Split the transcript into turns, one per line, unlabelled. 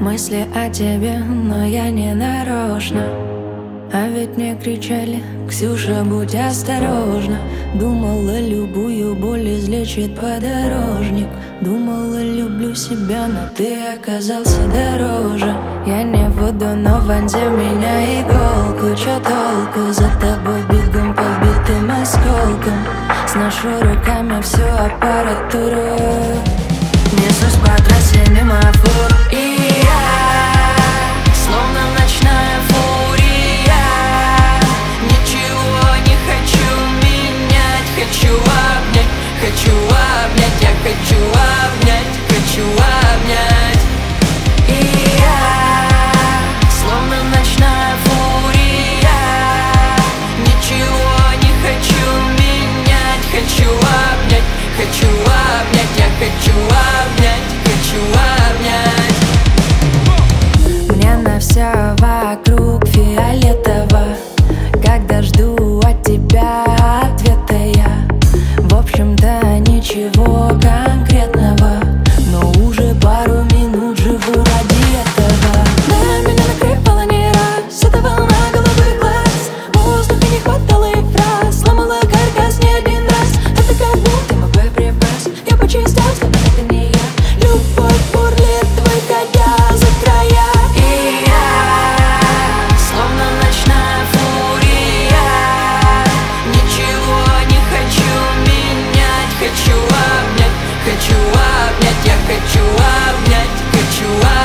Мысли о тебе, но я не нарочно. А ведь мне кричали: Ксюша, будь осторожна. Думала, любую боль излечит подорожник. Думала, люблю себя, но ты оказался дороже. Я не буду, но вонзи в меня иголку. Чё толку? За тобой бегом побитым осколком. Сношу руками всю аппаратуру. Несусь по трассе мимо фур, и я словно ночная фурия. Ничего не хочу менять. Хочу обнять, я хочу обнять, хочу обнять. И я словно ночная фурия. Ничего не хочу менять. Хочу обнять, я хочу обнять, хочу обнять. Мне на все вокруг фиолетово, когда жду от тебя ответа я. В общем-то ничего конкретного, но уже пару минут живу ради этого. Да, меня накрывало не раз, эта волна голубых глаз. Воздуха не хватало и фраз, сломала каркас не один раз. Это как будто мой боеприпас, я почистил, но это не я. Любовь бурлит, выходя за края. И я словно ночная фурия. Ничего не хочу менять. Хочу обнять, я хочу обнять, хочу обнять.